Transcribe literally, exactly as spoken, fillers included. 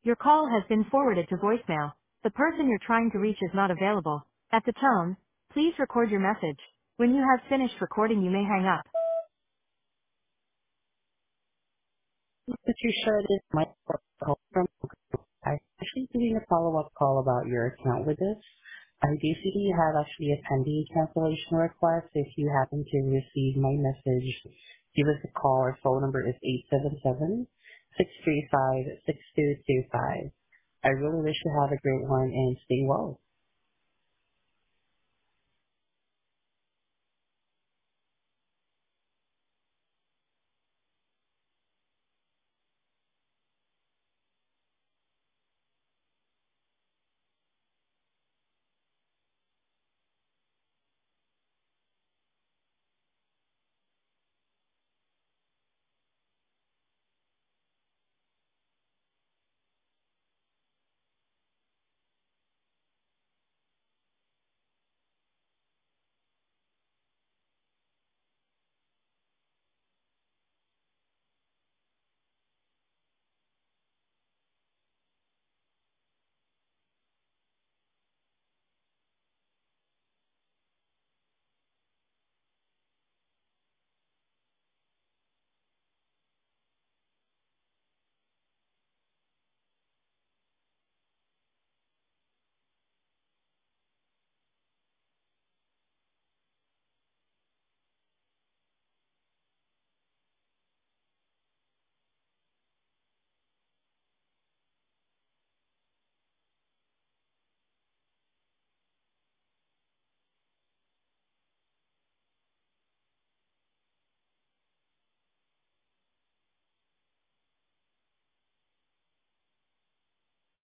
Your call has been forwarded to voicemail. The person you're trying to reach is not available. At the tone, please record your message. When you have finished recording, you may hang up. Patricia, this is my call from I actually doing a follow-up call about your account with us. I do see that you have actually a pending cancellation request. If you happen to receive my message, give us a call. Our phone number is eight seven seven, six three five, six two two five. I really wish you have a great one and stay well.